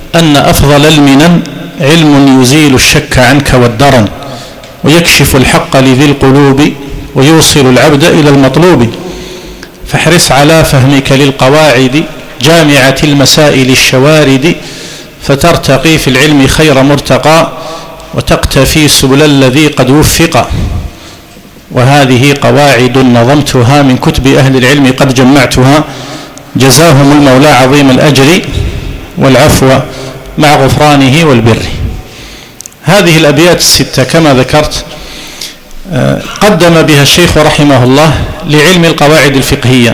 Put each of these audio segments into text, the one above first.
أن أفضل المنن علم يزيل الشك عنك والدرن ويكشف الحق لذي القلوب ويوصل العبد إلى المطلوب. فاحرص على فهمك للقواعد جامعة المسائل الشوارد فترتقي في العلم خير مرتقى وتقتفي سبل الذي قد وفق. وهذه قواعد نظمتها من كتب أهل العلم قد جمعتها، جزاهم المولى عظيم الأجر والعفو مع غفرانه والبر. هذه الأبيات الستة كما ذكرت قدم بها الشيخ رحمه الله لعلم القواعد الفقهية،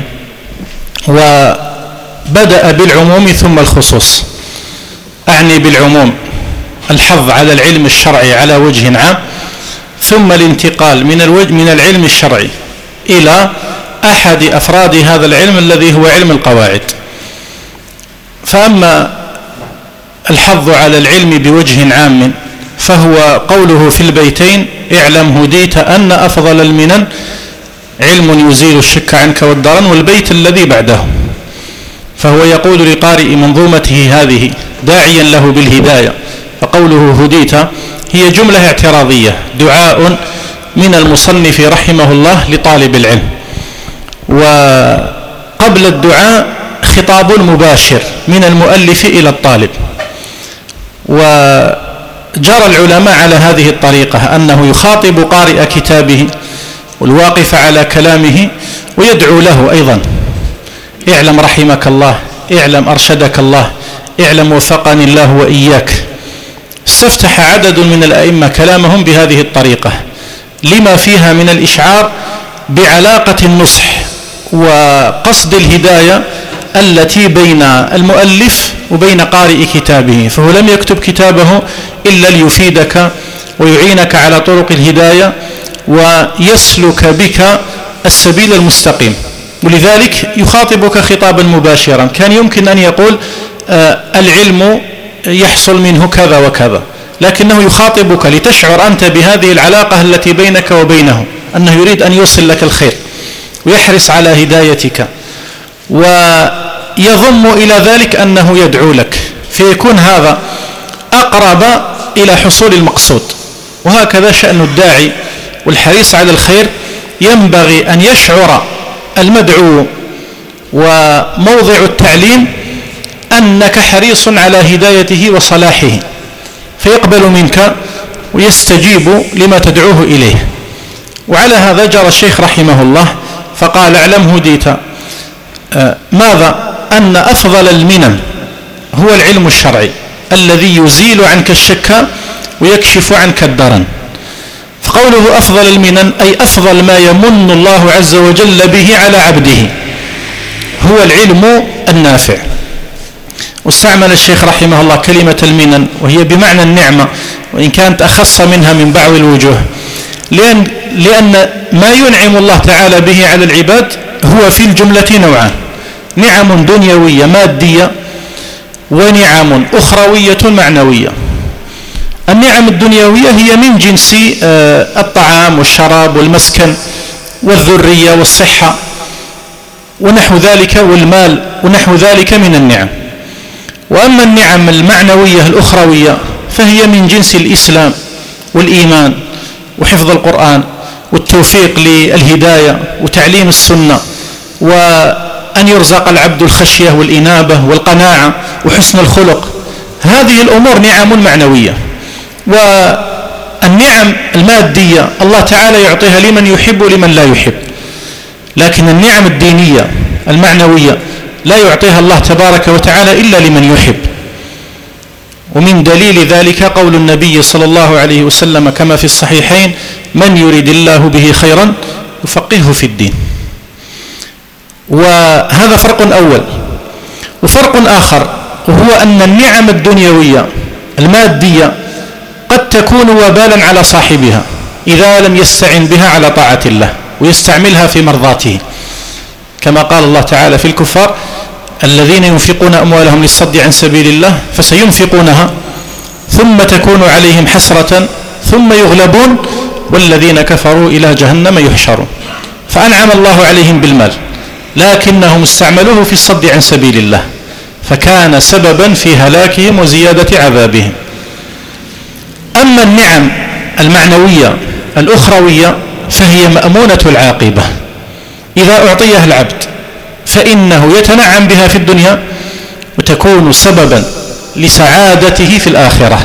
وبدأ بالعموم ثم الخصوص. أعني بالعموم الحظ على العلم الشرعي على وجه عام، ثم الانتقال من العلم الشرعي إلى أحد أفراد هذا العلم الذي هو علم القواعد. فأما الحظ على العلم بوجه عام فهو قوله في البيتين: اعلم هديت أن أفضل المنن علم يزيل الشك عنك والدرن. والبيت الذي بعده فهو يقول لقارئ منظومته هذه داعيا له بالهداية، فقوله هديت هي جملة اعتراضية، دعاء من المصنف رحمه الله لطالب العلم، وقبل الدعاء خطاب مباشر من المؤلف إلى الطالب. وجرى العلماء على هذه الطريقة أنه يخاطب قارئ كتابه والواقف على كلامه ويدعو له أيضا: اعلم رحمك الله، اعلم أرشدك الله، اعلم وفقني الله وإياك. استفتح عدد من الأئمة كلامهم بهذه الطريقة لما فيها من الإشعار بعلاقة النصح وقصد الهداية التي بين المؤلف وبين قارئ كتابه. فهو لم يكتب كتابه إلا ليفيدك ويعينك على طرق الهداية ويسلك بك السبيل المستقيم، ولذلك يخاطبك خطابا مباشرا. كان يمكن أن يقول العلم يحصل منه كذا وكذا، لكنه يخاطبك لتشعر أنت بهذه العلاقة التي بينك وبينه، أنه يريد أن يوصل لك الخير ويحرص على هدايتك، ويضم إلى ذلك أنه يدعو لك، فيكون هذا أقرب إلى حصول المقصود. وهكذا شأن الداعي والحريص على الخير، ينبغي أن يشعر المدعو وموضع التعليم أنك حريص على هدايته وصلاحه، فيقبل منك ويستجيب لما تدعوه إليه. وعلى هذا جرى الشيخ رحمه الله فقال: اعلم هديت ماذا؟ أن أفضل المنن هو العلم الشرعي الذي يزيل عنك الشك ويكشف عنك الدرن. فقوله أفضل المنن أي أفضل ما يمن الله عز وجل به على عبده هو العلم النافع. واستعمل الشيخ رحمه الله كلمة المنن وهي بمعنى النعمة، وإن كانت أخص منها من بعض الوجوه، لأن ما ينعم الله تعالى به على العباد هو في الجملة نوعان: نعم دنيوية مادية، ونعم أخروية معنوية. النعم الدنيوية هي من جنس الطعام والشراب والمسكن والذرية والصحة ونحو ذلك، والمال ونحو ذلك من النعم. وأما النعم المعنوية الأخروية فهي من جنس الإسلام والإيمان وحفظ القرآن والتوفيق للهداية وتعليم السنة، وأن يرزق العبد الخشية والإنابة والقناعة وحسن الخلق. هذه الأمور نعم معنوية. والنعم المادية الله تعالى يعطيها لمن يحب ولمن لا يحب، لكن النعم الدينية المعنوية لا يعطيها الله تبارك وتعالى إلا لمن يحب. ومن دليل ذلك قول النبي صلى الله عليه وسلم كما في الصحيحين: من يريد الله به خيرا يفقهه في الدين. وهذا فرق أول. وفرق آخر وهو أن النعم الدنيوية المادية قد تكون وبالا على صاحبها إذا لم يستعن بها على طاعة الله ويستعملها في مرضاته، كما قال الله تعالى في الكفار: الذين ينفقون أموالهم للصد عن سبيل الله فسينفقونها ثم تكون عليهم حسرة ثم يغلبون والذين كفروا إلى جهنم يحشرون. فأنعم الله عليهم بالمال، لكنهم استعملوه في الصد عن سبيل الله، فكان سببا في هلاكهم وزيادة عذابهم. أما النعم المعنوية الأخروية فهي مأمونة العاقبة، إذا أعطيها العبد فإنه يتنعم بها في الدنيا وتكون سببا لسعادته في الآخرة.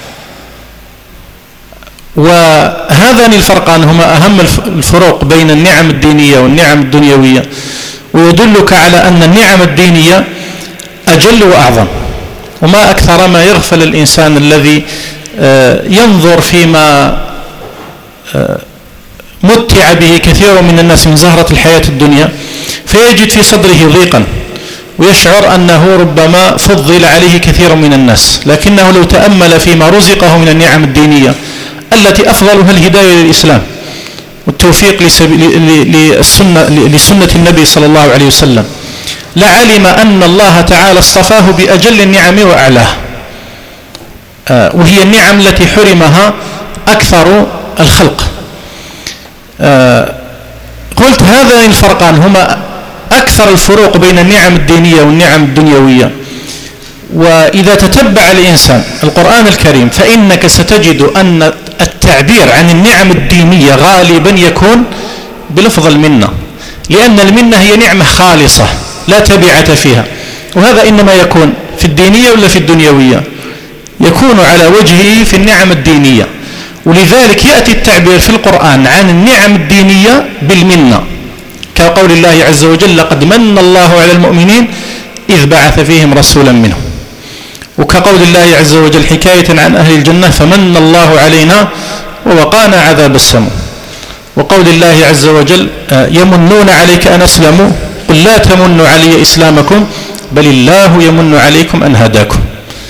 وهذان الفرقان هما أهم الفروق بين النعم الدينية والنعم الدنيوية، ويدلك على أن النعم الدينية أجل وأعظم. وما أكثر ما يغفل الإنسان الذي ينظر فيما متع به كثير من الناس من زهرة الحياة الدنيا فيجد في صدره ضيقا ويشعر أنه ربما فضل عليه كثير من الناس، لكنه لو تأمل فيما رزقه من النعم الدينية التي أفضلها الهداية للإسلام والتوفيق لسنة النبي صلى الله عليه وسلم لعلم أن الله تعالى اصطفاه بأجل النعم وأعلاه، وهي النعم التي حرمها أكثر الخلق. قلت هذان الفرقان هما أكثر الفروق بين النعم الدينية والنعم الدنيوية. وإذا تتبع الإنسان القرآن الكريم فإنك ستجد أن التعبير عن النعم الدينية غالبا يكون بلفظ المنة، لأن المنة هي نعمة خالصة لا تبعة فيها، وهذا إنما يكون في الدينية ولا في الدنيوية؟ يكون على وجهه في النعم الدينية، ولذلك يأتي التعبير في القرآن عن النعم الدينية بالمنة، كقول الله عز وجل لقد من الله على المؤمنين إذ بعث فيهم رسولا منهم، وكقول الله عز وجل حكاية عن أهل الجنة فمن الله علينا ووقانا عذاب السموم، وقول الله عز وجل يمنون عليك أن أسلموا قل لا تمنوا علي إسلامكم بل الله يمن عليكم أن هداكم.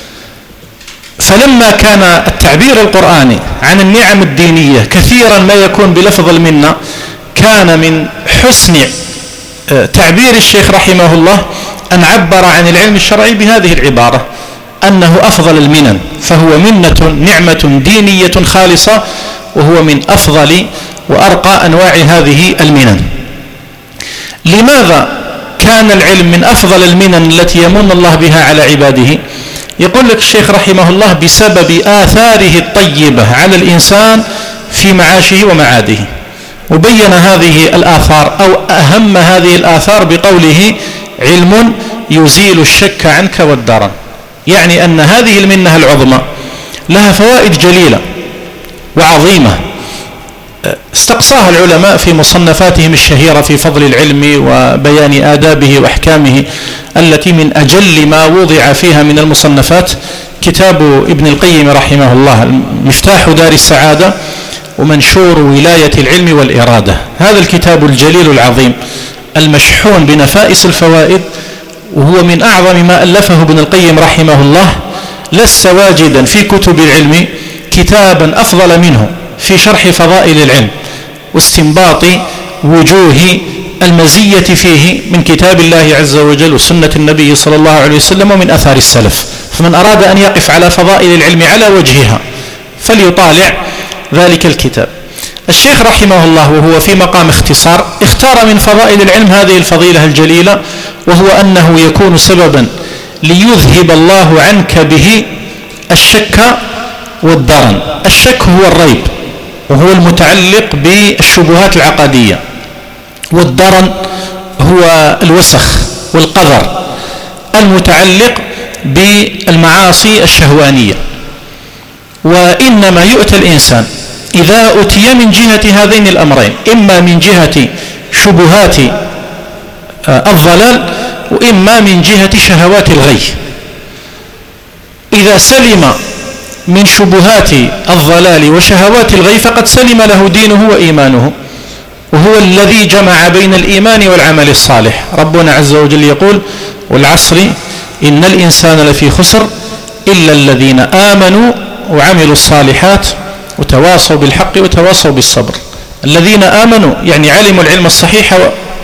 فلما كان التعبير القرآني عن النعم الدينية كثيرا ما يكون بلفظ المنة، كان من حسن تعبير الشيخ رحمه الله أن عبر عن العلم الشرعي بهذه العبارة أنه أفضل المنن، فهو منة نعمة دينية خالصة، وهو من أفضل وأرقى أنواع هذه المنن. لماذا كان العلم من أفضل المنن التي يمن الله بها على عباده؟ يقول لك الشيخ رحمه الله بسبب آثاره الطيبة على الإنسان في معاشه ومعاده، وبين هذه الآثار أو أهم هذه الآثار بقوله علم يزيل الشك عنك والدرن، يعني أن هذه المنة العظمى لها فوائد جليلة وعظيمة استقصاها العلماء في مصنفاتهم الشهيرة في فضل العلم وبيان آدابه وأحكامه، التي من أجل ما وضع فيها من المصنفات كتاب ابن القيم رحمه الله مفتاح دار السعادة ومنشور ولاية العلم والإرادة. هذا الكتاب الجليل العظيم المشحون بنفائس الفوائد، وهو من أعظم ما ألفه ابن القيم رحمه الله. لس واجدا في كتب العلم كتابا أفضل منه في شرح فضائل العلم واستنباط وجوه المزية فيه من كتاب الله عز وجل وسنة النبي صلى الله عليه وسلم ومن أثار السلف. فمن أراد أن يقف على فضائل العلم على وجهها فليطالع ذلك الكتاب. الشيخ رحمه الله وهو في مقام اختصار اختار من فضائل العلم هذه الفضيلة الجليلة، وهو أنه يكون سببا ليذهب الله عنك به الشك والدرن. الشك هو الريب وهو المتعلق بالشبهات العقدية، والدرن هو الوسخ والقذر المتعلق بالمعاصي الشهوانية. وإنما يؤتى الإنسان إذا أتي من جهة هذين الأمرين، إما من جهة شبهات الضلال وإما من جهة شهوات الغي. إذا سلم من شبهات الضلال وشهوات الغي فقد سلم له دينه وإيمانه، وهو الذي جمع بين الإيمان والعمل الصالح. ربنا عز وجل يقول والعصر إن الإنسان لفي خسر إلا الذين آمنوا وعملوا الصالحات وتواصوا بالحق وتواصوا بالصبر. الذين آمنوا يعني علموا العلم الصحيح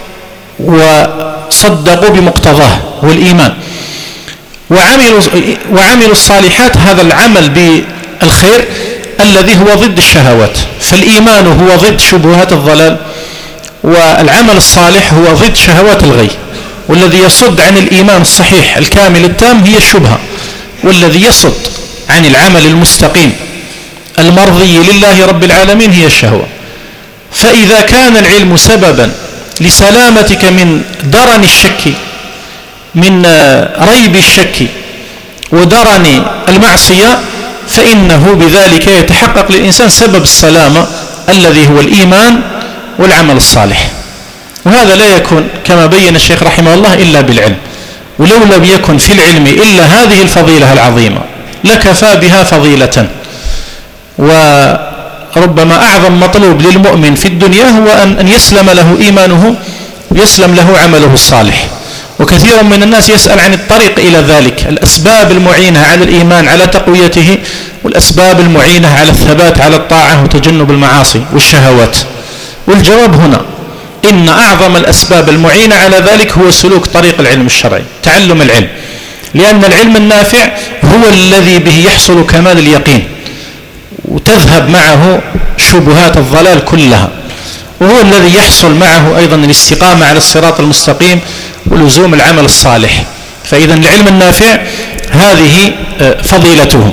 وصدقوا بمقتضاه والإيمان، وعملوا الصالحات، هذا العمل بالخير الذي هو ضد الشهوات. فالإيمان هو ضد شبهات الضلال، والعمل الصالح هو ضد شهوات الغي. والذي يصد عن الإيمان الصحيح الكامل التام هي الشبهة، والذي يصد عن العمل المستقيم المرضي لله رب العالمين هي الشهوة. فإذا كان العلم سببا لسلامتك من درن الشك، من ريب الشك ودرن المعصية، فإنه بذلك يتحقق للإنسان سبب السلامة الذي هو الإيمان والعمل الصالح. وهذا لا يكون كما بين الشيخ رحمه الله إلا بالعلم، ولو لم يكن في العلم إلا هذه الفضيلة العظيمة لكفى بها فضيلة. وربما أعظم مطلوب للمؤمن في الدنيا هو أن يسلم له إيمانه ويسلم له عمله الصالح. وكثير من الناس يسأل عن الطريق إلى ذلك، الأسباب المعينة على الإيمان على تقويته، والأسباب المعينة على الثبات على الطاعة وتجنب المعاصي والشهوات. والجواب هنا إن أعظم الأسباب المعينة على ذلك هو سلوك طريق العلم الشرعي، تعلم العلم، لأن العلم النافع هو الذي به يحصل كمال اليقين وتذهب معه شبهات الضلال كلها، وهو الذي يحصل معه أيضا الاستقامة على الصراط المستقيم ولزوم العمل الصالح. فإذا العلم النافع هذه فضيلته.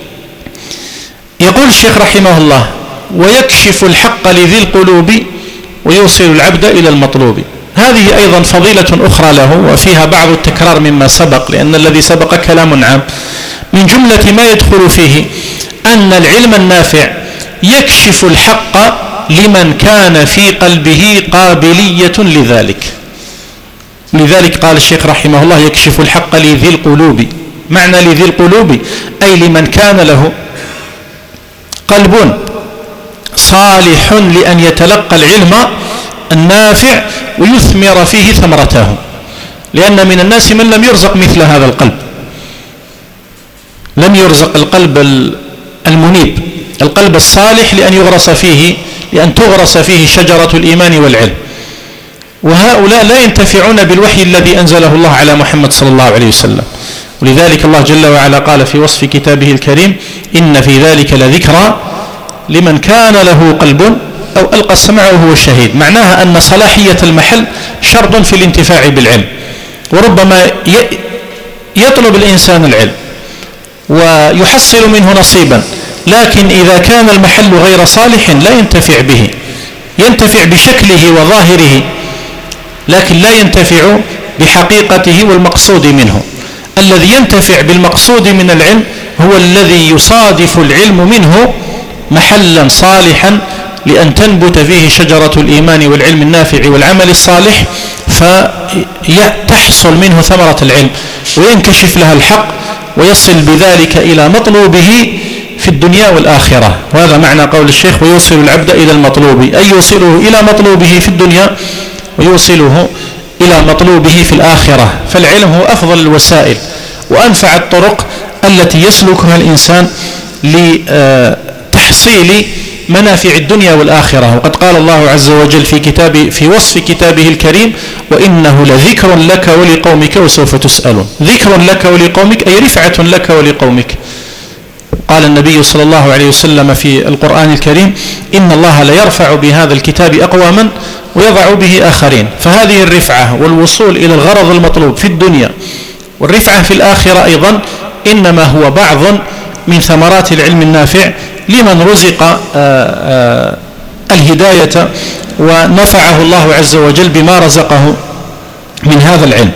يقول الشيخ رحمه الله: ويكشف الحق لذي القلوب ويوصل العبد إلى المطلوب. هذه أيضا فضيلة أخرى له، وفيها بعض التكرار مما سبق، لأن الذي سبق كلام عام. من جملة ما يدخل فيه أن العلم النافع يكشف الحق لمن كان في قلبه قابلية لذلك. لذلك قال الشيخ رحمه الله: يكشف الحق لذي القلوب. معنى لذي القلوب أي لمن كان له قلب صالح لأن يتلقى العلم النافع ويثمر فيه ثمرته. لأن من الناس من لم يرزق مثل هذا القلب، لم يرزق القلب المنيب، القلب الصالح لأن تغرس فيه شجرة الإيمان والعلم. وهؤلاء لا ينتفعون بالوحي الذي أنزله الله على محمد صلى الله عليه وسلم. ولذلك الله جل وعلا قال في وصف كتابه الكريم: إن في ذلك لذكرى لمن كان له قلب أو ألقى السمع وهو شهيد. معناها أن صلاحية المحل شرط في الانتفاع بالعلم. وربما يطلب الإنسان العلم ويحصل منه نصيبا، لكن إذا كان المحل غير صالح لا ينتفع به، ينتفع بشكله وظاهره لكن لا ينتفع بحقيقته والمقصود منه. الذي ينتفع بالمقصود من العلم هو الذي يصادف العلم منه محلا صالحا لأن تنبت فيه شجرة الإيمان والعلم النافع والعمل الصالح، فتحصل منه ثمرة العلم وينكشف لها الحق ويصل بذلك إلى مطلوبه في الدنيا والآخرة. وهذا معنى قول الشيخ: ويوصل العبد إلى المطلوب، أي يوصله إلى مطلوبه في الدنيا ويوصله إلى مطلوبه في الآخرة. فالعلم هو أفضل الوسائل وأنفع الطرق التي يسلكها الإنسان لتحصيل منافع الدنيا والآخرة. وقد قال الله عز وجل في وصف كتابه الكريم: وإنه لذكر لك ولقومك وسوف تسألون. ذكر لك ولقومك أي رفعة لك ولقومك. قال النبي صلى الله عليه وسلم في القرآن الكريم: إن الله ليرفع بهذا الكتاب أقواما ويضع به آخرين. فهذه الرفعة والوصول إلى الغرض المطلوب في الدنيا والرفعة في الآخرة أيضا إنما هو بعض من ثمرات العلم النافع لمن رزق الهداية ونفعه الله عز وجل بما رزقه من هذا العلم.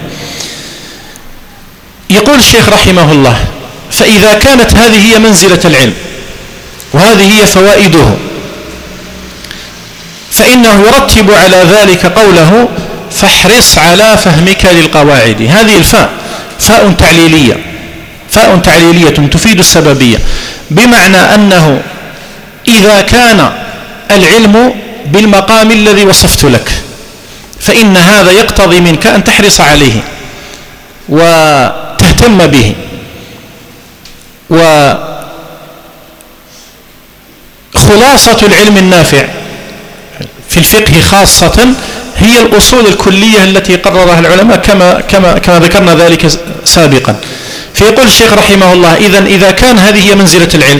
يقول الشيخ رحمه الله: فإذا كانت هذه هي منزلة العلم وهذه هي فوائده، فإنه يرتب على ذلك قوله: فاحرص على فهمك للقواعد. هذه الفاء فاء تعليلية تفيد السببية، بمعنى أنه إذا كان العلم بالمقام الذي وصفت لك فإن هذا يقتضي منك أن تحرص عليه وتهتم به. وخلاصة العلم النافع في الفقه خاصة هي الأصول الكلية التي قررها العلماء كما ذكرنا ذلك سابقا. فيقول الشيخ رحمه الله: إذا كان هذه هي منزلة العلم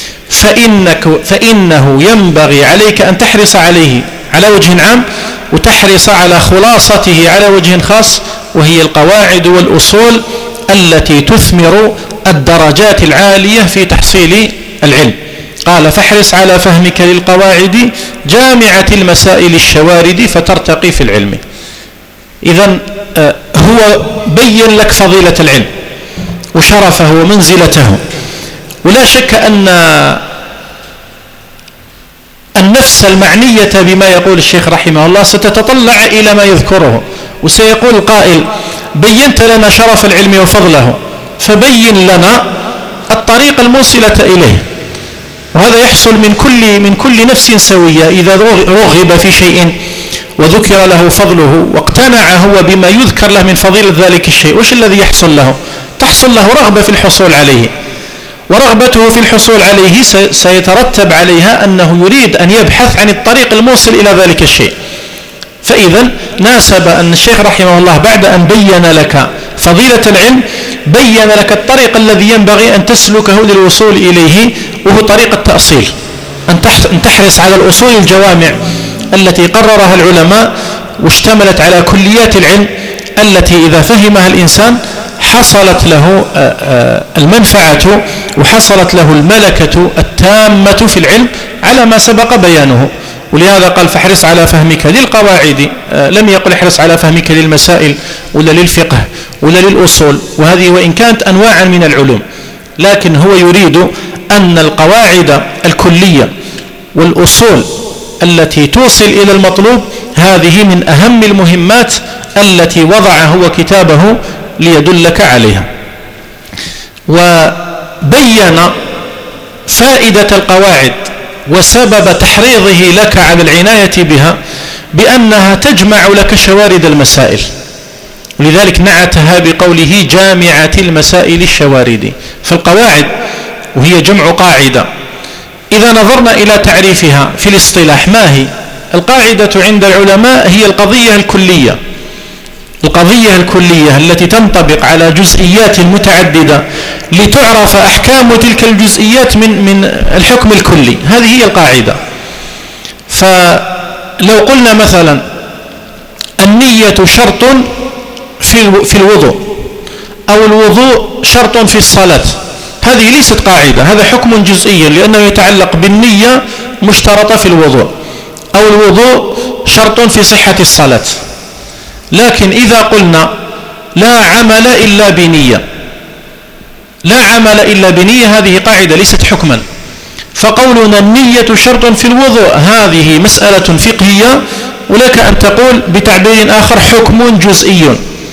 فإنه ينبغي عليك أن تحرص عليه على وجه عام، وتحرص على خلاصته على وجه خاص، وهي القواعد والأصول التي تثمر الدرجات العالية في تحصيل العلم. قال فاحرص على فهمك للقواعد جامعة المسائل الشوارد فترتقي في العلم. إذن هو بين لك فضيلة العلم وشرفه ومنزلته، ولا شك أن النفس المعنية بما يقول الشيخ رحمه الله ستتطلع إلى ما يذكره، وسيقول القائل بينت لنا شرف العلم وفضله فبين لنا الطريق الموصلة إليه. وهذا يحصل من كل نفس سوية إذا رغب في شيء وذكر له فضله واقتنع هو بما يذكر له من فضيلة ذلك الشيء، وش الذي يحصل له؟ تحصل له رغبة في الحصول عليه، ورغبته في الحصول عليه سيترتب عليها أنه يريد أن يبحث عن الطريق الموصل إلى ذلك الشيء. فإذا ناسب أن الشيخ رحمه الله بعد أن بين لك فضيلة العلم بين لك الطريق الذي ينبغي أن تسلكه للوصول إليه، وهو طريق التأصيل، أن تحرص على الأصول الجوامع التي قررها العلماء واشتملت على كليات العلم التي إذا فهمها الإنسان حصلت له المنفعة وحصلت له الملكة التامة في العلم على ما سبق بيانه. ولهذا قال فاحرص على فهمك للقواعد، لم يقل احرص على فهمك للمسائل ولا للفقه ولا للأصول، وهذه وإن كانت أنواعا من العلوم، لكن هو يريد أن القواعد الكلية والأصول التي توصل إلى المطلوب هذه من أهم المهمات التي وضع هو كتابه ليدلك عليها. وبين فائدة القواعد وسبب تحريضه لك على العناية بها بأنها تجمع لك شوارد المسائل، ولذلك نعتها بقوله جامعة المسائل الشوارد. فالقواعد وهي جمع قاعدة، إذا نظرنا إلى تعريفها في الاصطلاح ما هي؟ القاعدة عند العلماء هي القضية الكلية، القضية الكلية التي تنطبق على جزئيات متعددة لتعرف أحكام تلك الجزئيات من الحكم الكلي، هذه هي القاعدة. فلو قلنا مثلا النية شرط في الوضوء، أو الوضوء شرط في الصلاة، هذه ليست قاعدة، هذا حكم جزئي لأنه يتعلق بالنية مشترطة في الوضوء، أو الوضوء شرط في صحة الصلاة. لكن إذا قلنا لا عمل إلا بنية، لا عمل إلا بنية، هذه قاعدة ليست حكما. فقولنا النية شرط في الوضوء هذه مسألة فقهية، ولك أن تقول بتعبير آخر حكم جزئي،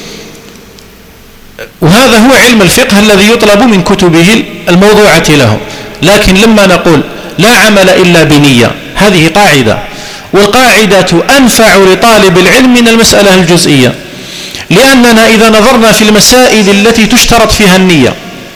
وهذا هو علم الفقه الذي يطلب من كتبه الموضوعة له. لكن لما نقول لا عمل إلا بنية هذه قاعدة، والقاعدة أنفع لطالب العلم من المسألة الجزئية، لأننا إذا نظرنا في المسائل التي تشترط فيها النية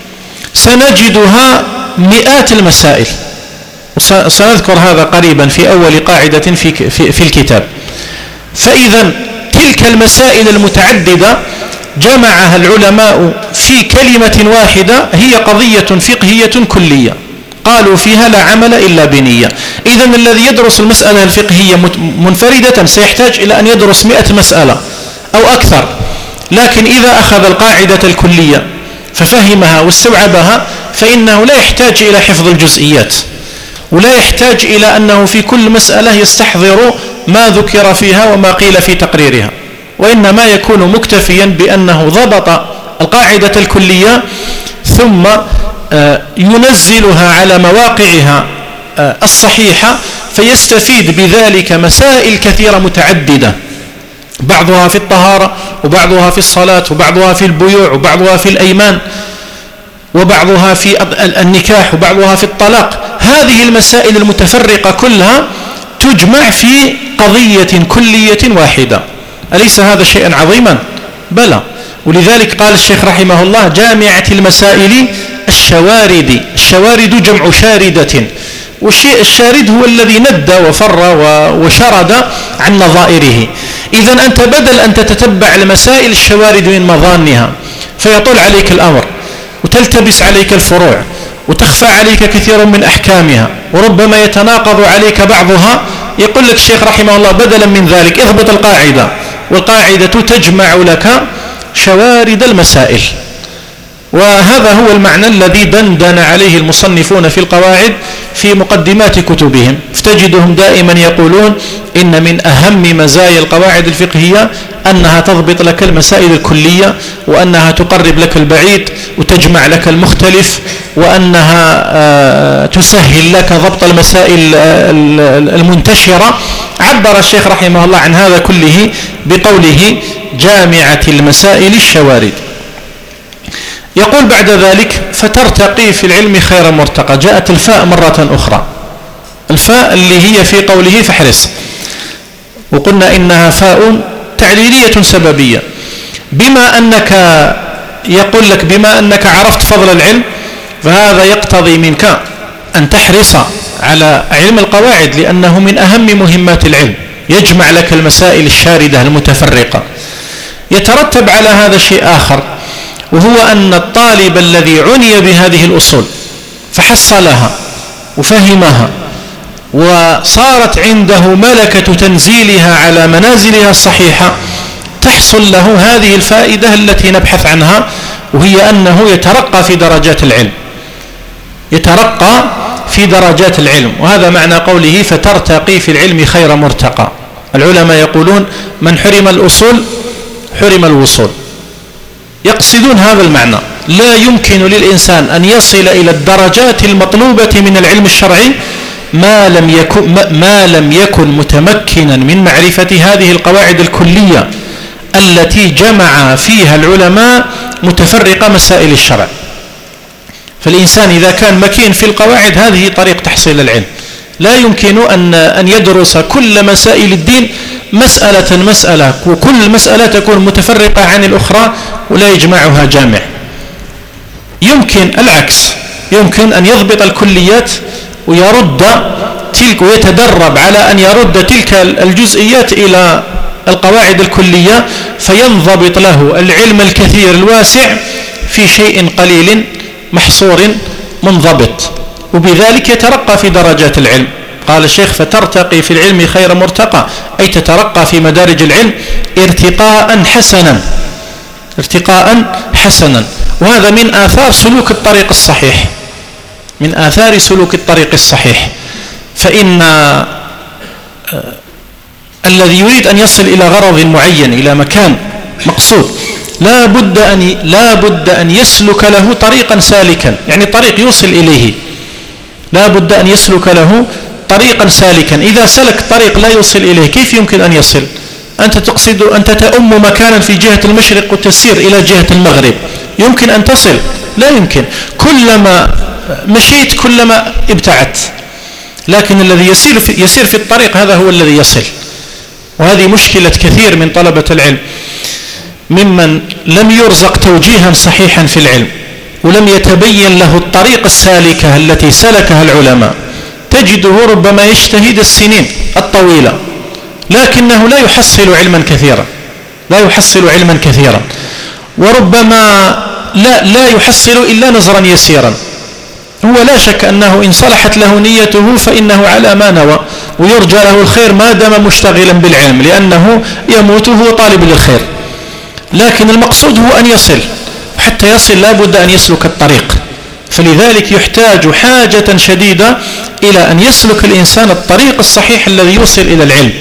سنجدها مئات المسائل، وسنذكر هذا قريبا في أول قاعدة في الكتاب. فإذا تلك المسائل المتعددة جمعها العلماء في كلمة واحدة، هي قضية فقهية كلية قالوا فيها لا عمل إلا بنية. إذن الذي يدرس المسألة الفقهية منفردة سيحتاج إلى أن يدرس 100 مسألة أو أكثر، لكن إذا أخذ القاعدة الكلية ففهمها واستوعبها فإنه لا يحتاج إلى حفظ الجزئيات، ولا يحتاج إلى أنه في كل مسألة يستحضر ما ذكر فيها وما قيل في تقريرها، وإنما يكون مكتفيا بأنه ضبط القاعدة الكلية ثم ينزلها على مواقعها الصحيحة، فيستفيد بذلك مسائل كثيرة متعددة، بعضها في الطهارة وبعضها في الصلاة وبعضها في البيوع وبعضها في الأيمان وبعضها في النكاح وبعضها في الطلاق. هذه المسائل المتفرقة كلها تجمع في قضية كلية واحدة. أليس هذا شيئا عظيما؟ بلى. ولذلك قال الشيخ رحمه الله جامعة المسائل الشوارد. الشوارد جمع شاردة، والشيء الشارد هو الذي ند وفر وشرد عن نظائره. إذن أنت بدل أن تتتبع المسائل الشوارد من مظانها فيطول عليك الأمر وتلتبس عليك الفروع وتخفى عليك كثير من أحكامها وربما يتناقض عليك بعضها، يقول لك الشيخ رحمه الله بدلا من ذلك اضبط القاعدة، والقاعدة تجمع لك شوارد المسائل. وهذا هو المعنى الذي دندن عليه المصنفون في القواعد في مقدمات كتبهم، فتجدهم دائما يقولون إن من أهم مزايا القواعد الفقهية أنها تضبط لك المسائل الكلية، وأنها تقرب لك البعيد وتجمع لك المختلف، وأنها تسهل لك ضبط المسائل المنتشرة. عبر الشيخ رحمه الله عن هذا كله بقوله جامعة المسائل الشوارد. يقول بعد ذلك فترتقي في العلم خير مرتقى. جاءت الفاء مرة أخرى، الفاء اللي هي في قوله فاحرص، وقلنا إنها فاء تعليلية سببية. بما أنك يقول لك بما أنك عرفت فضل العلم، فهذا يقتضي منك أن تحرص على علم القواعد، لأنه من أهم مهمات العلم، يجمع لك المسائل الشاردة المتفرقة. يترتب على هذا شيء آخر، وهو أن الطالب الذي عني بهذه الأصول فحصلها وفهمها وصارت عنده ملكة تنزيلها على منازلها الصحيحة، تحصل له هذه الفائدة التي نبحث عنها، وهي أنه يترقى في درجات العلم، يترقى في درجات العلم. وهذا معنى قوله فترتقي في العلم خير مرتقى. العلماء يقولون من حرم الأصول حرم الوصول، يقصدون هذا المعنى. لا يمكن للإنسان أن يصل إلى الدرجات المطلوبة من العلم الشرعي ما لم يكن متمكنا من معرفة هذه القواعد الكلية التي جمع فيها العلماء متفرقة مسائل الشرع. فالإنسان إذا كان مكين في القواعد، هذه طريق تحصيل العلم. لا يمكن أن يدرس كل مسائل الدين مسألة، وكل مسألة تكون متفرقة عن الأخرى ولا يجمعها جامع. يمكن العكس، يمكن أن يضبط الكليات ويرد تلك، ويتدرب على أن يرد تلك الجزئيات إلى القواعد الكلية، فينضبط له العلم الكثير الواسع في شيء قليل محصور منضبط، وبذلك يترقى في درجات العلم. قال الشيخ فترتقي في العلم خير مرتقى، أي تترقى في مدارج العلم ارتقاء حسنا، ارتقاء حسنا. وهذا من آثار سلوك الطريق الصحيح، من آثار سلوك الطريق الصحيح. فإن الذي يريد أن يصل إلى غرض معين، إلى مكان مقصود، لا بد أن يسلك له طريقا سالكا، يعني طريق يوصل إليه، لا بد أن يسلك له طريقا سالكا. إذا سلك طريق لا يوصل إليه، كيف يمكن أن يصل؟ أنت تقصد أن تتأم مكانا في جهة المشرق وتسير إلى جهة المغرب، يمكن أن تصل؟ لا يمكن. كلما مشيت كلما ابتعدت. لكن الذي يسير في الطريق هذا هو الذي يصل. وهذه مشكلة كثير من طلبة العلم، ممن لم يرزق توجيها صحيحا في العلم، ولم يتبين له الطريق السالكة التي سلكها العلماء. تجده ربما يجتهد السنين الطويلة، لكنه لا يحصل علما كثيرا، لا يحصل علما كثيرا، وربما لا يحصل إلا نظرا يسيرا. هو لا شك أنه إن صلحت له نيته فإنه على ما نوى، ويرجى له الخير ما دام مشتغلا بالعلم، لأنه يموت وهو طالب للخير. لكن المقصود هو أن يصل، حتى يصل لا بد أن يسلك الطريق. فلذلك يحتاج حاجة شديدة إلى أن يسلك الإنسان الطريق الصحيح الذي يوصل إلى العلم،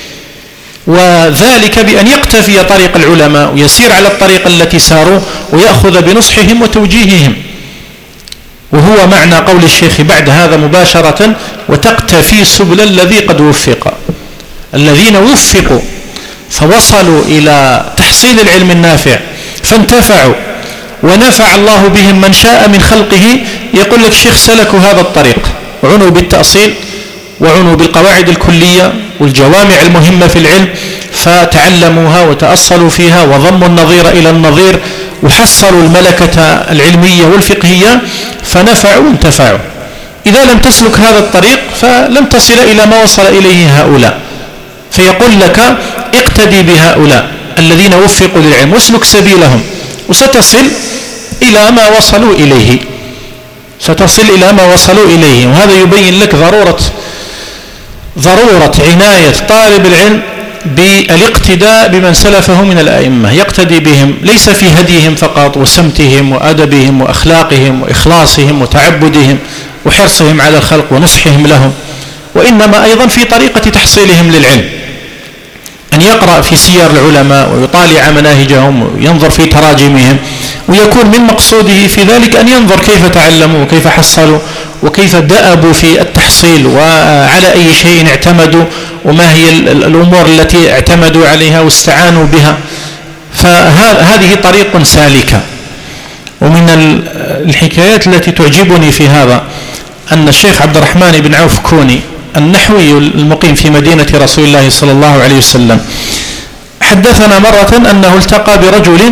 وذلك بأن يقتفي طريق العلماء ويسير على الطريق التي ساروا، ويأخذ بنصحهم وتوجيههم. وهو معنى قول الشيخ بعد هذا مباشرة وتقتفي سبل الذي قد وفق. الذين وفقوا فوصلوا إلى تحصيل العلم النافع فانتفعوا، ونفع الله بهم من شاء من خلقه. يقول لك الشيخ سلكوا هذا الطريق، وعنوا بالتأصيل، وعنوا بالقواعد الكلية والجوامع المهمة في العلم، فتعلموها وتأصلوا فيها، وضموا النظير إلى النظير، وحصلوا الملكة العلمية والفقهية، فنفعوا وانتفعوا. إذا لم تسلك هذا الطريق فلم تصل إلى ما وصل إليه هؤلاء. فيقول لك اقتدي بهؤلاء الذين وفقوا للعلم واسلك سبيلهم، وستصل إلى ما وصلوا إليه، ستصل إلى ما وصلوا إليه. وهذا يبين لك ضرورة عناية طالب العلم بالاقتداء بمن سلفه من الأئمة، يقتدي بهم ليس في هديهم فقط وسمتهم وأدبهم وأخلاقهم وإخلاصهم وتعبدهم وحرصهم على الخلق ونصحهم لهم، وإنما أيضا في طريقة تحصيلهم للعلم، أن يقرأ في سير العلماء ويطالع مناهجهم وينظر في تراجمهم، ويكون من مقصوده في ذلك أن ينظر كيف تعلموا وكيف حصلوا وكيف دأبوا في التحصيل وعلى أي شيء اعتمدوا وما هي الأمور التي اعتمدوا عليها واستعانوا بها. فهذه طريق سالكة. ومن الحكايات التي تعجبني في هذا أن الشيخ عبد الرحمن بن عوف كوني النحوي المقيم في مدينة رسول الله صلى الله عليه وسلم حدثنا مرة أنه التقى برجل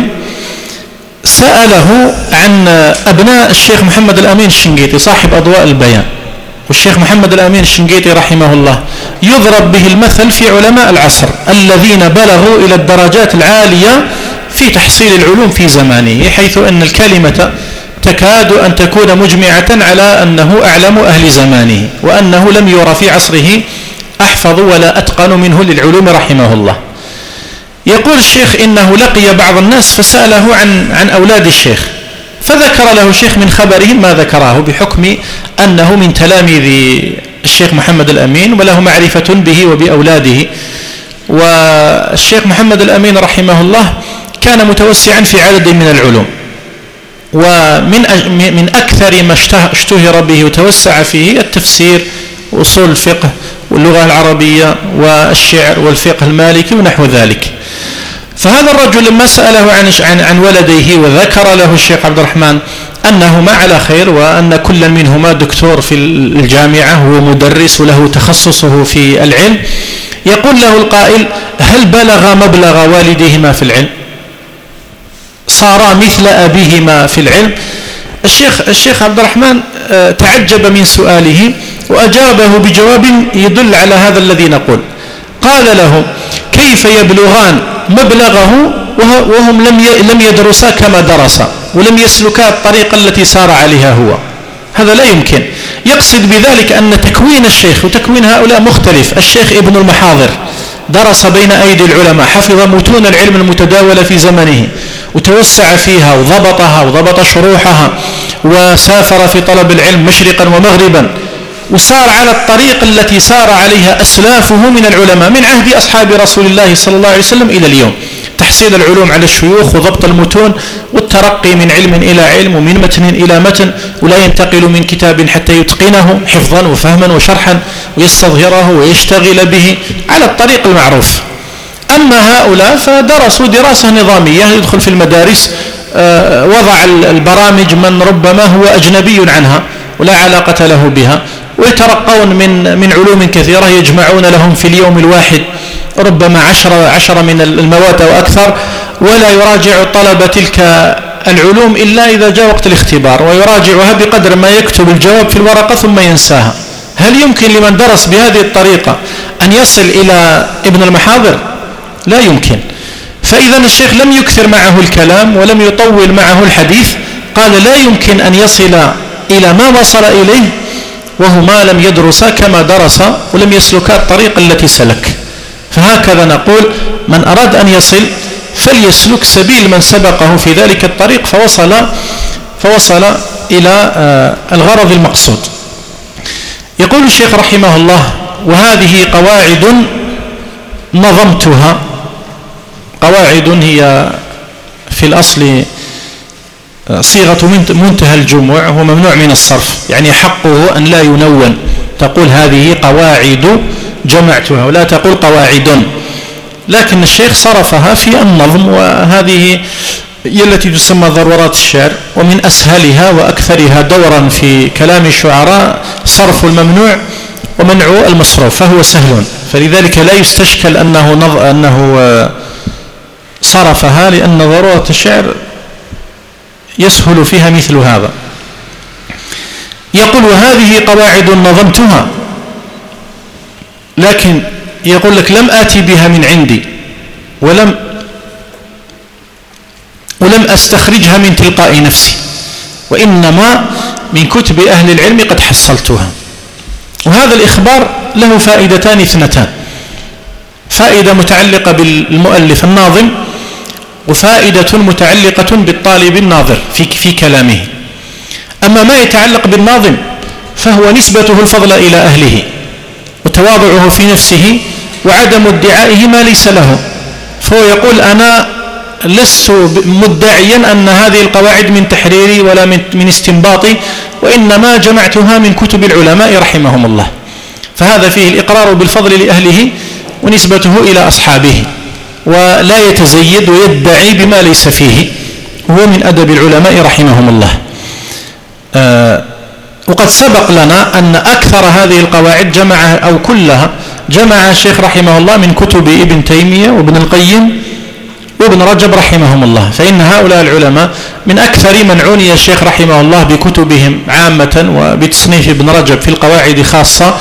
سأله عن أبناء الشيخ محمد الأمين الشنقيطي صاحب أضواء البيان. والشيخ محمد الأمين الشنقيطي رحمه الله يضرب به المثل في علماء العصر الذين بلغوا إلى الدرجات العالية في تحصيل العلوم في زمانه، حيث أن الكلمة تكاد أن تكون مجمعة على أنه أعلم أهل زمانه، وأنه لم يرى في عصره أحفظ ولا أتقن منه للعلوم رحمه الله. يقول الشيخ إنه لقي بعض الناس فسأله عن أولاد الشيخ، فذكر له الشيخ من خبرهم ما ذكره بحكم أنه من تلاميذ الشيخ محمد الأمين وله معرفة به وبأولاده. والشيخ محمد الأمين رحمه الله كان متوسعا في عدد من العلوم، ومن أكثر ما اشتهر به وتوسع فيه التفسير وأصول الفقه واللغة العربية والشعر والفقه المالكي ونحو ذلك. فهذا الرجل لما سأله عن ولديه وذكر له الشيخ عبد الرحمن أنهما على خير وأن كل منهما دكتور في الجامعة ومدرس وله تخصصه في العلم، يقول له القائل: هل بلغ مبلغ والديهما في العلم؟ صارا مثل أبيهما في العلم؟ الشيخ عبد الرحمن تعجب من سؤاله وأجابه بجواب يدل على هذا الذي نقول. قال له: كيف يبلغان مبلغه وهم لم يدرسا كما درس ولم يسلكا الطريقة التي سار عليها هو؟ هذا لا يمكن. يقصد بذلك أن تكوين الشيخ وتكوين هؤلاء مختلف. الشيخ ابن المحاضر درس بين أيدي العلماء، حفظ متون العلم المتداولة في زمنه وتوسع فيها وضبطها وضبط شروحها، وسافر في طلب العلم مشرقا ومغربا، وسار على الطريق التي سار عليها أسلافه من العلماء من عهد أصحاب رسول الله صلى الله عليه وسلم إلى اليوم، تحصيل العلوم على الشيوخ وضبط المتون والترقي من علم إلى علم ومن متن إلى متن، ولا ينتقل من كتاب حتى يتقنه حفظا وفهما وشرحا ويستظهره ويشتغل به على الطريق المعروف. أما هؤلاء فدرسوا دراسة نظامية، يدخل في المدارس وضع البرامج من ربما هو أجنبي عنها ولا علاقة له بها، ويترقون من علوم كثيرة يجمعون لهم في اليوم الواحد ربما 10 من المواد أو أكثر، ولا يراجع طلب تلك العلوم إلا إذا جاء وقت الاختبار، ويراجعها بقدر ما يكتب الجواب في الورقة ثم ينساها. هل يمكن لمن درس بهذه الطريقة أن يصل إلى ابن المحاضر؟ لا يمكن. فإذا الشيخ لم يكثر معه الكلام ولم يطول معه الحديث، قال لا يمكن أن يصل إلى ما وصل إليه وهما لم يدرسا كما درس ولم يسلكا الطريق التي سلك. فهكذا نقول: من أراد أن يصل فليسلك سبيل من سبقه في ذلك الطريق فوصل إلى الغرض المقصود. يقول الشيخ رحمه الله: وهذه قواعد نظمتها. قواعد هي في الأصل صيغة منتهى الجموع، هو ممنوع من الصرف، يعني حقه أن لا ينون، تقول هذه قواعد جمعتها ولا تقول قواعد. لكن الشيخ صرفها في النظم، وهذه هي التي تسمى ضرورات الشعر، ومن أسهلها وأكثرها دورا في كلام الشعراء صرف الممنوع ومنع المصروف، فهو سهل، فلذلك لا يستشكل أنه صرفها، لأن ضرورة الشعر يسهل فيها مثل هذا. يقول: وهذه قواعد نظمتها، لكن يقول لك لم آتي بها من عندي ولم أستخرجها من تلقاء نفسي، وإنما من كتب أهل العلم قد حصلتها. وهذا الإخبار له فائدتان اثنتان. فائدة متعلقة بالمؤلف الناظم، وفائدة متعلقة بالطالب الناظر في كلامه. أما ما يتعلق بالناظم فهو نسبته الفضل إلى أهله، وتواضعه في نفسه، وعدم ادعائه ما ليس له. فهو يقول أنا لست مدعيا أن هذه القواعد من تحريري ولا من استنباطي، وإنما جمعتها من كتب العلماء رحمهم الله. فهذا فيه الإقرار بالفضل لأهله ونسبته إلى أصحابه، ولا يتزيد ويدعي بما ليس فيه، وهو من أدب العلماء رحمهم الله. وقد سبق لنا أن أكثر هذه القواعد جمعها أو كلها جمع الشيخ رحمه الله من كتب ابن تيمية وابن القيم وابن رجب رحمهم الله. فإن هؤلاء العلماء من أكثر من عني الشيخ رحمه الله بكتبهم عامة وبتصنيف ابن رجب في القواعد خاصة،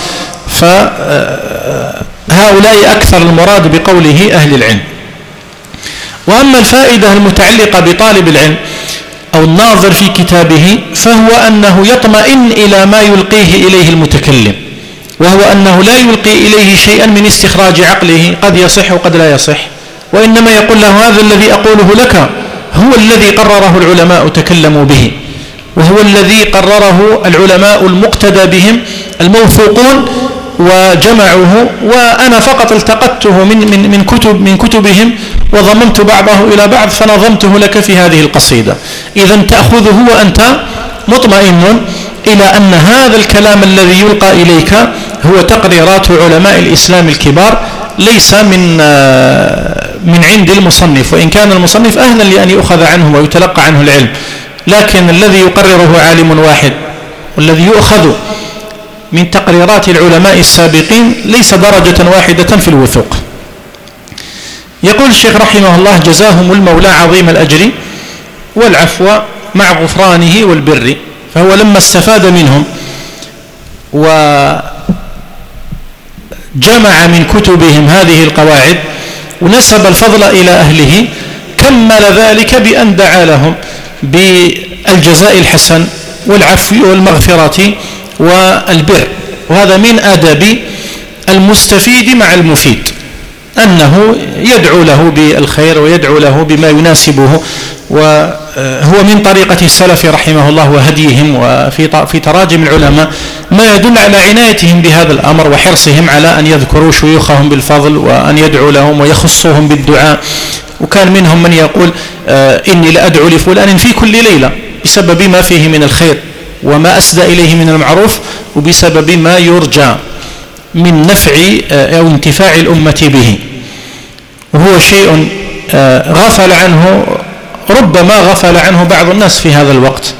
فهؤلاء أكثر المراد بقوله أهل العلم. وأما الفائدة المتعلقة بطالب العلم أو الناظر في كتابه، فهو أنه يطمئن إلى ما يلقيه إليه المتكلم، وهو أنه لا يلقي إليه شيئا من استخراج عقله قد يصح وقد لا يصح، وإنما يقول له هذا الذي أقوله لك هو الذي قرره العلماء تكلموا به، وهو الذي قرره العلماء المقتدى بهم الموثوقون وجمعوه، وأنا فقط التقطته من كتبهم وضممت بعضه إلى بعض فنظمته لك في هذه القصيدة. إذن تأخذه وأنت مطمئن إلى أن هذا الكلام الذي يلقى إليك هو تقريرات علماء الإسلام الكبار، ليس من عند المصنف، وإن كان المصنف أهلا لأن يؤخذ عنه ويتلقى عنه العلم، لكن الذي يقرره عالم واحد والذي يؤخذ من تقريرات العلماء السابقين ليس درجة واحدة في الوثوق. يقول الشيخ رحمه الله جزاهم المولى عظيم الأجر والعفو مع غفرانه والبر. فهو لما استفاد منهم وجمع من كتبهم هذه القواعد ونسب الفضل إلى أهله، كمل ذلك بأن دعا لهم بالجزاء الحسن والعفو والمغفرة والبر. وهذا من أدب المستفيد مع المفيد، أنه يدعو له بالخير ويدعو له بما يناسبه، وهو من طريقة السلف رحمه الله وهديهم، وفي تراجم العلماء ما يدل على عنايتهم بهذا الأمر وحرصهم على أن يذكروا شيوخهم بالفضل وأن يدعو لهم ويخصهم بالدعاء. وكان منهم من يقول إني لأدعو لفلان في كل ليلة بسبب ما فيه من الخير وما أسدى إليه من المعروف، وبسبب ما يرجى من نفع أو انتفاع الأمة به. وهو شيء غفل عنه، ربما غفل عنه بعض الناس في هذا الوقت،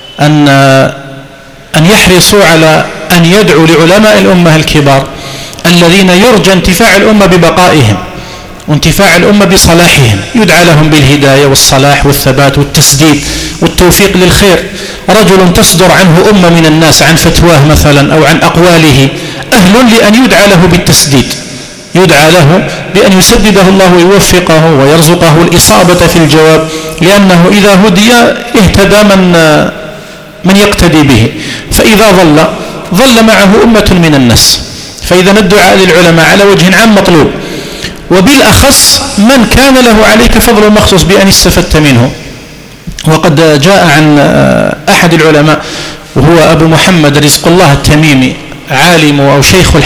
أن يحرصوا على أن يدعوا لعلماء الأمة الكبار الذين يرجى انتفاع الأمة ببقائهم وانتفاع الأمة بصلاحهم، يدعى لهم بالهداية والصلاح والثبات والتسديد والتوفيق للخير. رجل تصدر عنه أمة من الناس عن فتواه مثلا أو عن أقواله أهل لأن يدعى له بالتسديد، يدعى له بأن يسدده الله ويوفقه ويرزقه الإصابة في الجواب، لأنه إذا هدي اهتدى من يقتدي به، فإذا ظل معه أمة من الناس. فإذا الدعاء للعلماء على وجه عام مطلوب، وبالأخص من كان له عليك فضل مخصوص بأن استفدت منه. وقد جاء عن أحد العلماء وهو أبو محمد رزق الله التميمي، عالم أو شيخ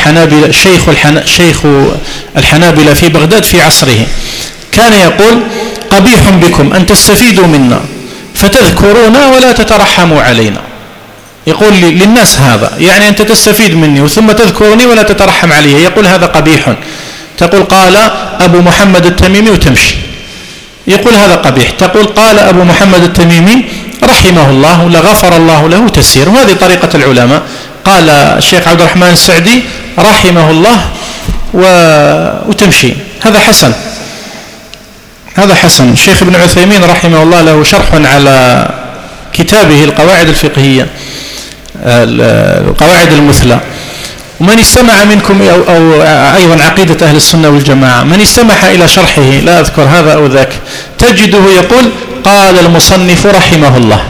الحنابلة في بغداد في عصره، كان يقول قبيح بكم أن تستفيدوا منا فتذكرونا ولا تترحموا علينا. يقول للناس هذا، يعني أنت تستفيد مني ثم تذكرني ولا تترحم علي، يقول هذا قبيح. تقول قال أبو محمد التميمي وتمشي، يقول هذا قبيح. تقول قال أبو محمد التميمي رحمه الله لغفر الله له تسير. وهذه طريقة العلماء. قال الشيخ عبد الرحمن السعدي رحمه الله وتمشي، هذا حسن، هذا حسن. الشيخ ابن عثيمين رحمه الله له شرح على كتابه القواعد الفقهية، القواعد المثلى. ومن استمع منكم أو أيضا عقيدة أهل السنة والجماعة، من استمع إلى شرحه، لا أذكر هذا أو ذاك، تجده يقول قال المصنف رحمه الله،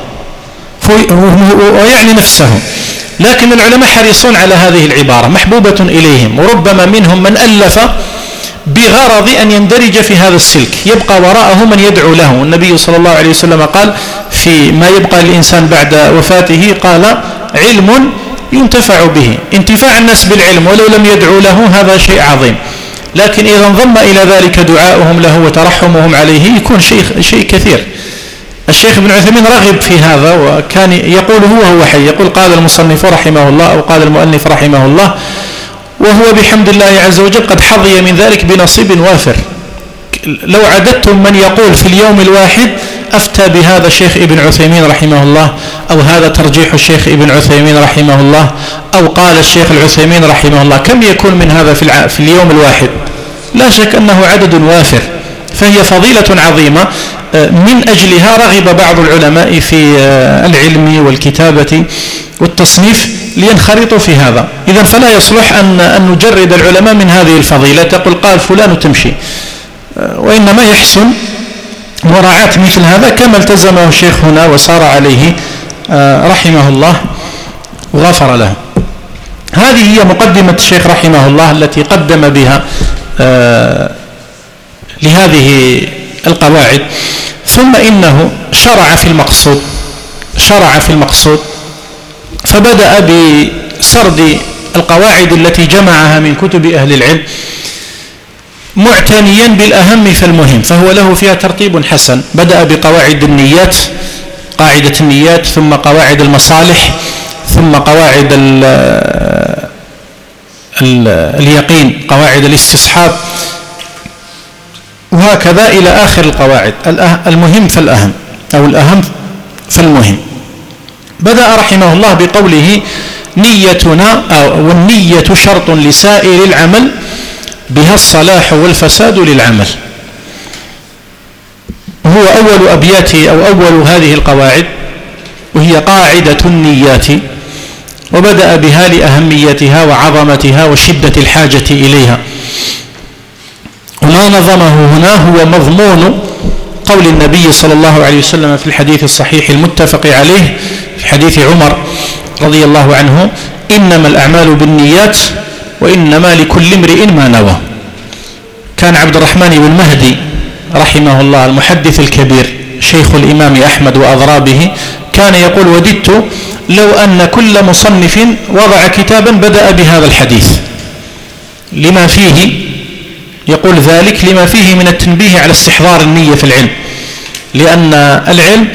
ويعني نفسه. لكن العلماء حريصون على هذه العبارة، محبوبة إليهم، وربما منهم من ألف بغرض أن يندرج في هذا السلك، يبقى وراءه من يدعو له. النبي صلى الله عليه وسلم قال في ما يبقى الإنسان بعد وفاته، قال علم ينتفع به. انتفاع الناس بالعلم ولو لم يدعو له هذا شيء عظيم، لكن إذا انضم إلى ذلك دعاؤهم له وترحمهم عليه يكون شيء كثير. الشيخ ابن عثيمين رغب في هذا، وكان يقول هو حي، يقول قال المصنف رحمه الله أو قال المؤلف رحمه الله، وهو بحمد الله عز وجل قد حظي من ذلك بنصيب وافر. لو عددتم من يقول في اليوم الواحد أفتى بهذا الشيخ ابن عثيمين رحمه الله، أو هذا ترجيح الشيخ ابن عثيمين رحمه الله، أو قال الشيخ العثيمين رحمه الله، كم يكون من هذا في اليوم الواحد؟ لا شك أنه عدد وافر، فهي فضيلة عظيمة. من أجلها رغب بعض العلماء في العلم والكتابة والتصنيف لينخرطوا في هذا. إذن فلا يصلح أن نجرد العلماء من هذه الفضيلة، تقول قال فلان تمشي، وإنما يحسن مراعاة مثل هذا كما التزمه الشيخ هنا وسار عليه رحمه الله وغفر له. هذه هي مقدمة الشيخ رحمه الله التي قدم بها لهذه القواعد. ثم إنه شرع في المقصود فبدأ بسرد القواعد التي جمعها من كتب أهل العلم، معتنيا بالأهم فالمهم، فهو له فيها ترتيب حسن. بدأ بقواعد النيات، قاعدة النيات، ثم قواعد المصالح، ثم قواعد اليقين، قواعد الاستصحاب، وهكذا إلى آخر القواعد، المهم فالأهم أو الأهم فالمهم. بدأ رحمه الله بقوله نيتنا والنية شرط لسائر العمل بها الصلاح والفساد للعمل. هو أول أبياته أو أول هذه القواعد، وهي قاعدة النيات، وبدأ بها لأهميتها وعظمتها وشدة الحاجة إليها. وما نظمه هنا هو مضمون قول النبي صلى الله عليه وسلم في الحديث الصحيح المتفق عليه في حديث عمر رضي الله عنه: إنما الأعمال بالنيات وإنما لكل امرئ ما نوى. كان عبد الرحمن بن مهدي رحمه الله المحدث الكبير شيخ الإمام أحمد وأضرابه كان يقول: وددت لو أن كل مصنف وضع كتابا بدأ بهذا الحديث، لما فيه، يقول ذلك لما فيه من التنبيه على استحضار النية في العلم، لأن العلم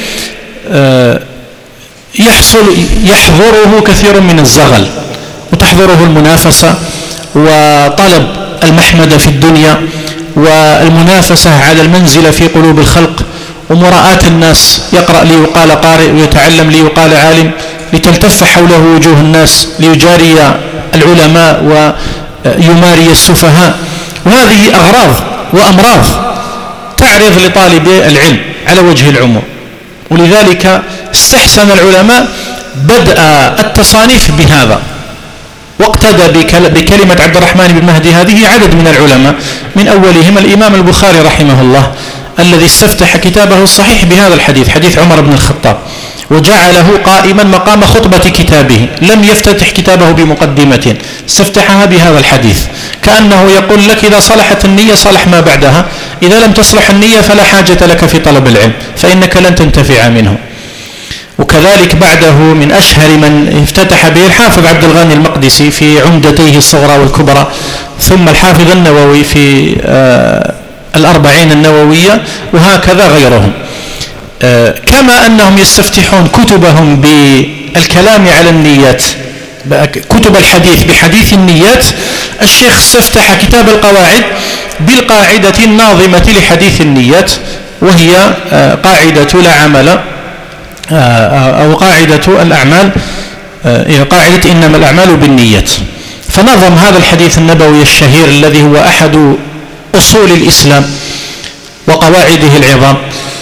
يحضره كثير من الزغل، وتحضره المنافسة وطلب المحمد في الدنيا والمنافسة على المنزلة في قلوب الخلق، ومراءاة الناس، يقرأ ليقال قارئ ويتعلم ليقال عالم، لتلتف حوله وجوه الناس، ليجاري العلماء ويماري السفهاء. وهذه أغراض وأمراض تعرض لطالب العلم على وجه العموم. ولذلك استحسن العلماء بدء التصانيف بهذا، واقتدى بكلمة عبد الرحمن بن مهدي هذه عدد من العلماء، من أولهم الإمام البخاري رحمه الله الذي استفتح كتابه الصحيح بهذا الحديث، حديث عمر بن الخطاب، وجعله قائما مقام خطبة كتابه، لم يفتتح كتابه بمقدمة، استفتحها بهذا الحديث، كأنه يقول لك إذا صلحت النية صلح ما بعدها، إذا لم تصلح النية فلا حاجة لك في طلب العلم، فإنك لن تنتفع منه. وكذلك بعده من أشهر من افتتح به الحافظ عبد الغني المقدسي في عمدتيه الصغرى والكبرى، ثم الحافظ النووي في الأربعين النووية، وهكذا غيرهم. كما أنهم يستفتحون كتبهم بالكلام على النيات، كتب الحديث بحديث النيات، الشيخ استفتح كتاب القواعد بالقاعدة الناظمة لحديث النيات، وهي قاعدة لا عمل أو قاعدة الأعمال، قاعدة إنما الأعمال بالنيات. فنظم هذا الحديث النبوي الشهير الذي هو أحد أصول الإسلام وقواعده العظام.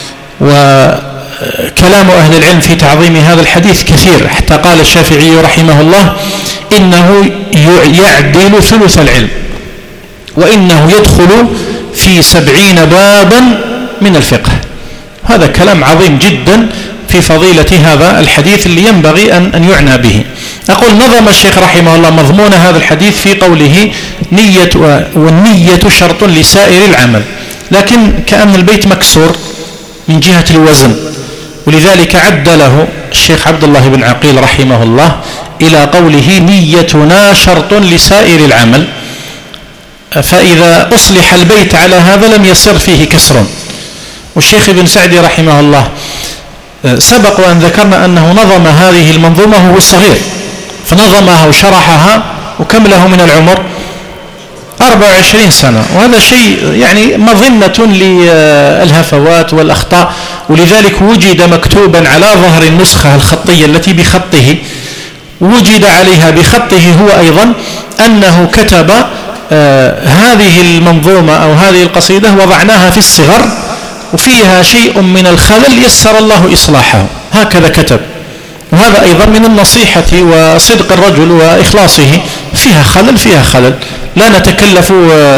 وكلام أهل العلم في تعظيم هذا الحديث كثير، حتى قال الشافعي رحمه الله: إنه يعدل ثلث العلم، وإنه يدخل في 70 بابا من الفقه. هذا كلام عظيم جدا في فضيلة هذا الحديث اللي ينبغي أن يعنى به. أقول نظم الشيخ رحمه الله مضمون هذا الحديث في قوله والنية شرط لسائر العمل، لكن كأن البيت مكسور من جهة الوزن، ولذلك عدله الشيخ عبد الله بن عقيل رحمه الله إلى قوله نيتنا شرط لسائر العمل، فإذا أصلح البيت على هذا لم يصر فيه كسر. والشيخ ابن سعدي رحمه الله سبق وأن ذكرنا أنه نظم هذه المنظومة وهو صغير، فنظمها وشرحها، وكم له من العمر 24 سنة، وهذا شيء يعني مظنة للهفوات والأخطاء، ولذلك وجد مكتوبا على ظهر النسخة الخطية التي بخطه، وجد عليها بخطه هو أيضا أنه كتب هذه المنظومة أو هذه القصيدة وضعناها في الصغر وفيها شيء من الخلل يسر الله إصلاحه، هكذا كتب. وهذا أيضا من النصيحة وصدق الرجل وإخلاصه، فيها خلل لا نتكلف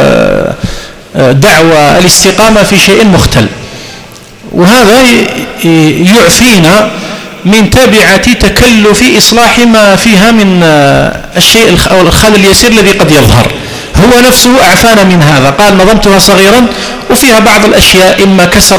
دعوى الاستقامة في شيء مختل، وهذا يعفينا من تبعة تكلف إصلاح ما فيها من الشيء أو الخلل اليسير الذي قد يظهر. هو نفسه أعفانا من هذا، قال نظمتها صغيرا وفيها بعض الأشياء إما كسر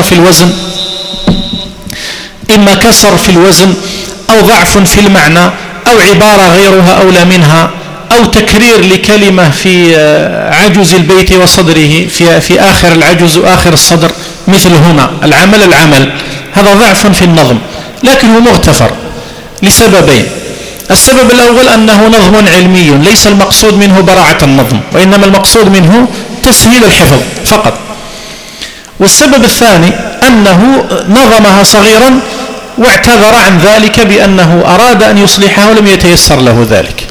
في الوزن أو ضعف في المعنى أو عبارة غيرها أولى منها أو تكرير لكلمة في عجز البيت وصدره في آخر العجز وآخر الصدر، مثل هنا العمل، هذا ضعف في النظم، لكن هو مغتفر لسببين. السبب الأول أنه نظم علمي ليس المقصود منه براعة النظم، وإنما المقصود منه تسهيل الحفظ فقط. والسبب الثاني أنه نظمها صغيرا واعتذر عن ذلك بأنه أراد أن يصلحها ولم يتيسر له ذلك.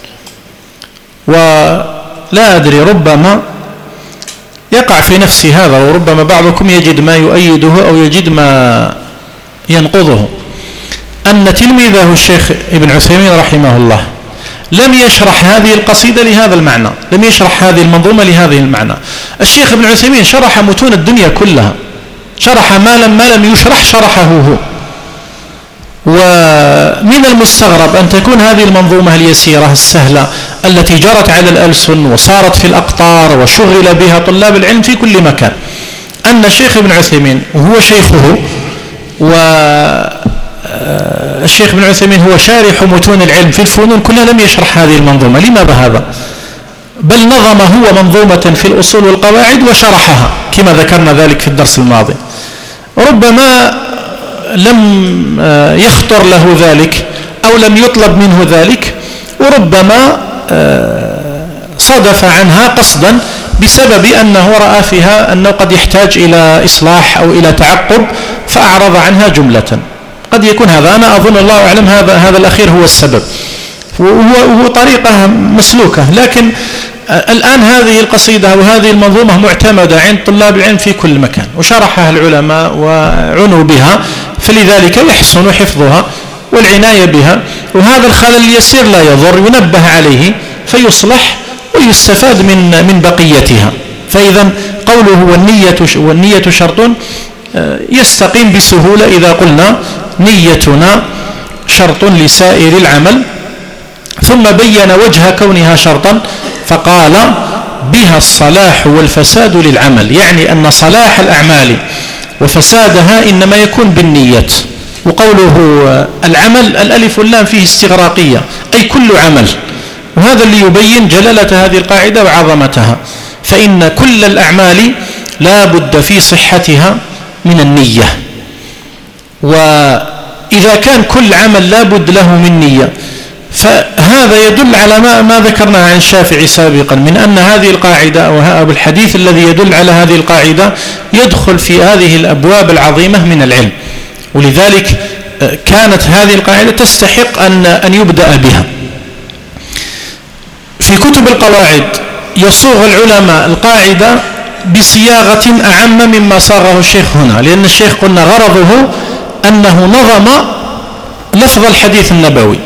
ولا أدري، ربما يقع في نفس هذا، وربما بعضكم يجد ما يؤيده أو يجد ما ينقضه، أن تلميذه الشيخ ابن عثيمين رحمه الله لم يشرح هذه القصيدة لهذا المعنى، لم يشرح هذه المنظومة لهذه المعنى. الشيخ ابن عثيمين شرح متون الدنيا كلها، شرح ما لم يشرح شرحه هو. ومن المستغرب أن تكون هذه المنظومة اليسيرة السهلة التي جرت على الألسن وصارت في الأقطار وشغل بها طلاب العلم في كل مكان، أن الشيخ ابن عثيمين وهو شيخه، والشيخ ابن عثيمين هو شارح متون العلم في الفنون كلها، لم يشرح هذه المنظومة. لماذا هذا؟ بل نظم هو منظومة في الأصول والقواعد وشرحها كما ذكرنا ذلك في الدرس الماضي. ربما لم يخطر له ذلك أو لم يطلب منه ذلك، وربما صدف عنها قصدا بسبب أنه رأى فيها أنه قد يحتاج إلى إصلاح أو إلى تعقب فأعرض عنها جملة. قد يكون هذا، أنا أظن الله أعلم هذا الأخير هو السبب، وهو طريقة مسلوكة. لكن الآن هذه القصيدة وهذه المنظومة معتمدة عند طلاب العلم في كل مكان، وشرحها العلماء وعنوا بها، فلذلك يحسن حفظها والعناية بها، وهذا الخلل اليسير لا يضر، ينبه عليه فيصلح ويستفاد من بقيتها. فإذا قوله والنية شرط يستقيم بسهولة إذا قلنا نيتنا شرط لسائر العمل. ثم بين وجه كونها شرطا فقال بها الصلاح والفساد للعمل، يعني أن صلاح الأعمال وفسادها إنما يكون بالنية. وقوله العمل الألف واللام فيه استغراقية، أي كل عمل، وهذا اللي يبين جلالة هذه القاعدة وعظمتها، فإن كل الأعمال لا بد في صحتها من النية. وإذا كان كل عمل لا بد له من نية، فهذا يدل على ما ذكرنا عن الشافعي سابقا من أن هذه القاعدة أو الحديث الذي يدل على هذه القاعدة يدخل في هذه الأبواب العظيمة من العلم، ولذلك كانت هذه القاعدة تستحق أن يبدأ بها. في كتب القواعد يصوغ العلماء القاعدة بصياغة أعم مما صاغه الشيخ هنا، لأن الشيخ قلنا غرضه أنه نظم لفظ الحديث النبوي.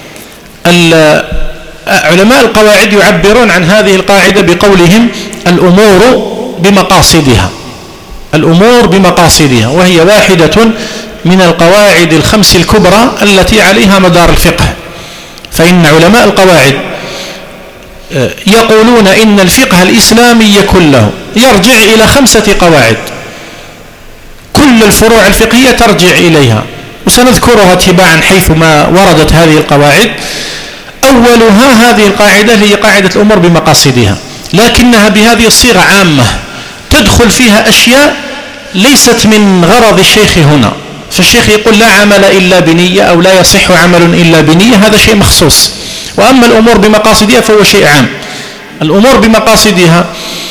علماء القواعد يعبرون عن هذه القاعدة بقولهم الأمور بمقاصدها، وهي واحدة من القواعد الخمس الكبرى التي عليها مدار الفقه. فإن علماء القواعد يقولون إن الفقه الإسلامي كله يرجع إلى 5 قواعد، كل الفروع الفقهية ترجع إليها، وسنذكرها تباعا حيثما وردت هذه القواعد. أولها هذه القاعدة هي قاعدة الأمور بمقاصدها، لكنها بهذه الصيغة عامة تدخل فيها أشياء ليست من غرض الشيخ هنا. فالشيخ يقول لا عمل إلا بنية أو لا يصح عمل إلا بنية، هذا شيء مخصوص. وأما الأمور بمقاصدها فهو شيء عام. الأمور بمقاصدها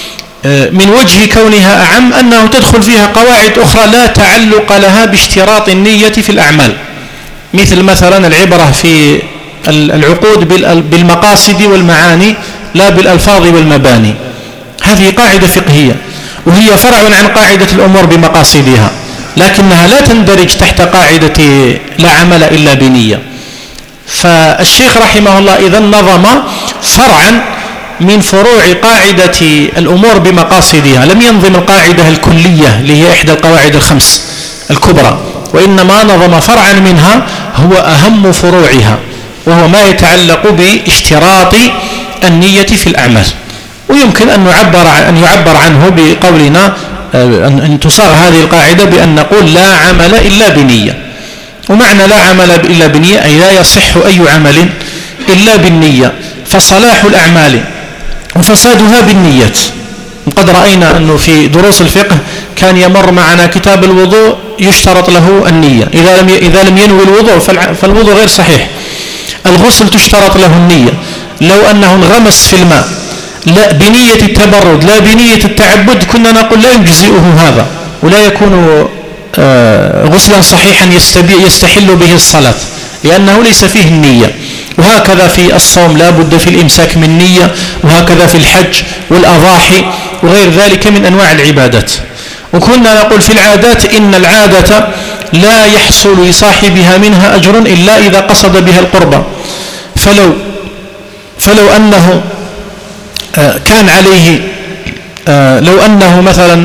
من وجه كونها أعم أنه تدخل فيها قواعد أخرى لا تعلق لها باشتراط النية في الأعمال، مثل مثلا العبرة في العقود بالمقاصد والمعاني لا بالألفاظ والمباني. هذه قاعدة فقهية وهي فرع عن قاعدة الأمور بمقاصدها، لكنها لا تندرج تحت قاعدة لا عمل إلا بنية. فالشيخ رحمه الله إذا نظم فرعا من فروع قاعدة الأمور بمقاصدها، لم ينظم القاعدة الكلية اللي هي إحدى القواعد الخمس الكبرى، وإنما نظم فرعا منها هو أهم فروعها، وهو ما يتعلق باشتراط النية في الأعمال. ويمكن أن يعبر عنه بقولنا أن تصاغ هذه القاعدة بأن نقول لا عمل إلا بنية. ومعنى لا عمل إلا بنية أي لا يصح أي عمل إلا بالنية، فصلاح الأعمال وفسادها بالنيات. قد رأينا أنه في دروس الفقه كان يمر معنا كتاب الوضوء يشترط له النية، إذا لم ينوي الوضوء فالوضوء غير صحيح. الغسل تشترط له النية، لو أنه انغمس في الماء لا بنية التبرد لا بنية التعبد كنا نقول لا يجزئه هذا ولا يكون غسلا صحيحا يستحل به الصلاة، لأنه ليس فيه النية. وهكذا في الصوم لا بد في الإمساك من نية، وهكذا في الحج والأضاحي وغير ذلك من أنواع العبادات. وكنا نقول في العادات إن العادة لا يحصل لصاحبها منها أجر إلا إذا قصد بها القربة. فلو أنه كان عليه لو أنه مثلا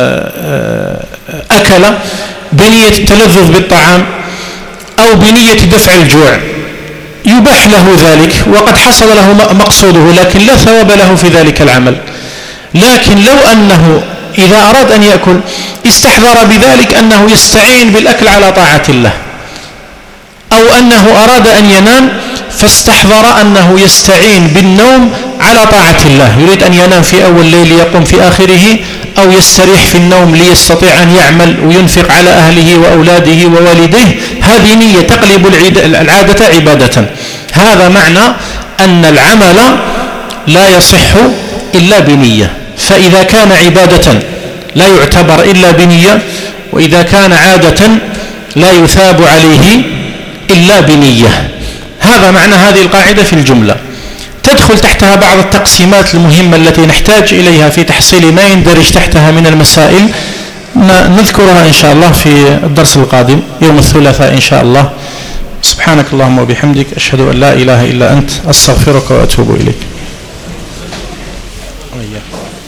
أكل بنية التلذذ بالطعام أو بنية دفع الجوع يباح له ذلك وقد حصل له مقصوده، لكن لا ثواب له في ذلك العمل. لكن لو أنه إذا أراد أن يأكل استحضر بذلك أنه يستعين بالأكل على طاعة الله، أو أنه أراد أن ينام فاستحضر أنه يستعين بالنوم على طاعة الله، يريد أن ينام في أول الليل يقوم في آخره، أو يستريح في النوم ليستطيع أن يعمل وينفق على أهله وأولاده ووالديه، هذه نية تقلب العادة عبادة. هذا معنى أن العمل لا يصح إلا بنية. فإذا كان عبادة لا يعتبر إلا بنية، وإذا كان عادة لا يثاب عليه إلا بنية. هذا معنى هذه القاعدة في الجملة. تدخل تحتها بعض التقسيمات المهمة التي نحتاج إليها في تحصيل ما يندرج تحتها من المسائل، نذكرها إن شاء الله في الدرس القادم يوم الثلاثاء إن شاء الله. سبحانك اللهم وبحمدك، أشهد أن لا إله إلا أنت، أستغفرك وأتوب إليك.